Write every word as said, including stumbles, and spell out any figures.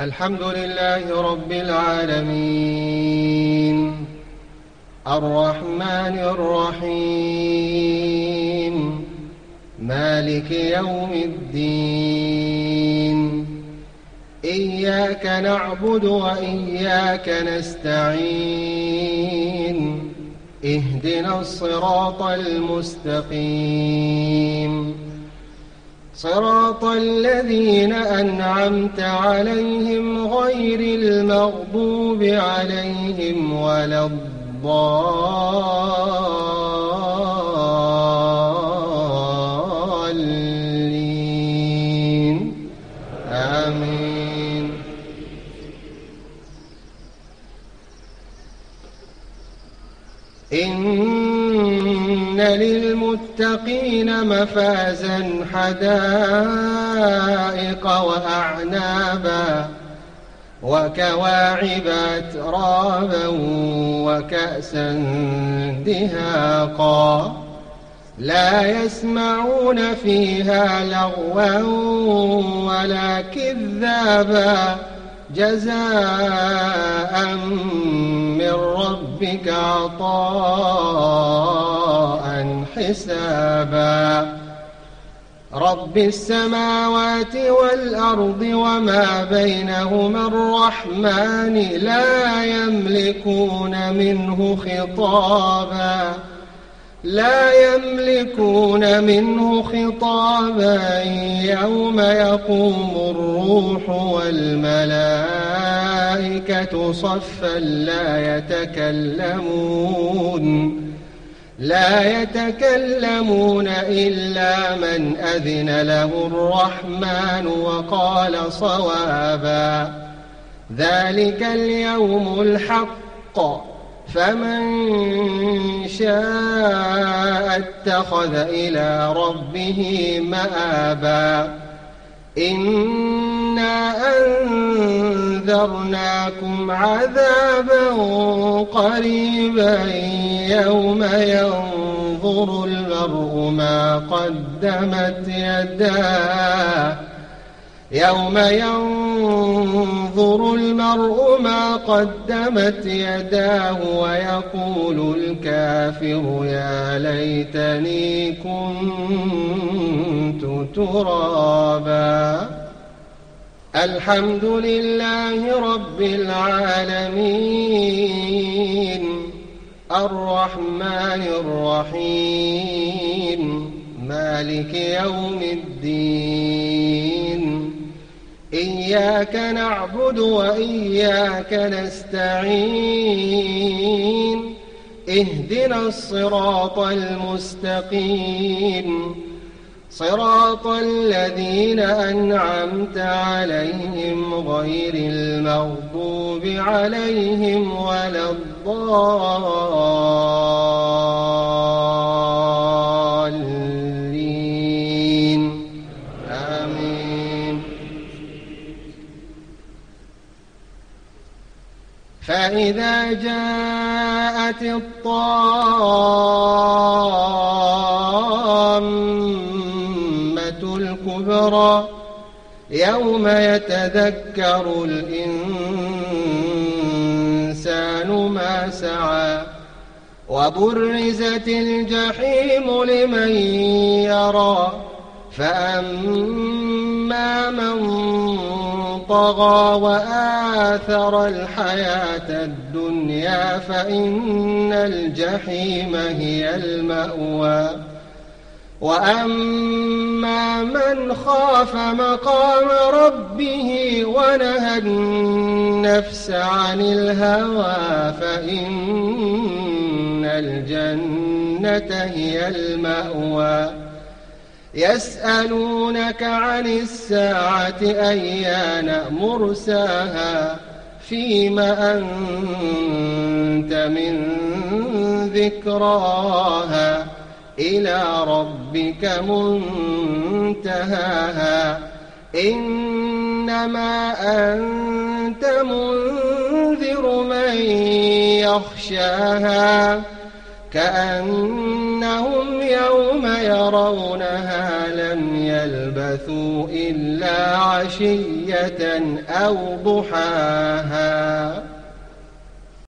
الحمد لله رب العالمين الرحمن الرحيم مالك يوم الدين إياك نعبد وإياك نستعين اهدنا الصراط المستقيم صراط الذين أنعمت عليهم غير المغضوب عليهم ولا الضالين آمين. إن للمتقين مفازا حدائق وأعنابا وكواعب أترابا وكأسا دهاقا لا يسمعون فيها لغوا ولا كذابا جزاء من ربك عطاء حسابا رب السماوات والأرض وما بينهما الرحمن لا يملكون منه خطابا لا يملكون منه خطابا يوم يقوم الروح والملائكة صفا لا يتكلمون لا يتكلمون إلا من أذن له الرحمن وقال صوابا ذلك اليوم الحق فمن شاء اتخذ إلى ربه مآبا إنا أنذرناكم عذابا قريبا يوم ينظر المرء ما قدمت يداه يوم ينظر المرء ما قدمت يداه ويقول الكافر يا ليتني كنت ترابا. الحمد لله رب العالمين الرحمن الرحيم مالك يوم الدين إياك نعبد وإياك نستعين اهدنا الصراط المستقيم صراط الذين أنعمت عليهم غير المغضوب عليهم ولا الضالين آمين. فإذا جاءت الطامة الكبرى يوم يتذكر الإنسان ما سعى وبرزت الجحيم لمن يرى فأما من طغى وآثر الحياة الدنيا فإن الجحيم هي المأوى وأما من خاف مقام ربه ونهى النفس عن الهوى فإن الجنة هي المأوى يسألونك عن الساعة أيان مرساها فيم أنت من ذكراها إلى ربك منتهاها إنما أنت منذر من يخشاها كأنهم يوم يرونها لم يلبثوا إلا عشية أو ضحاها.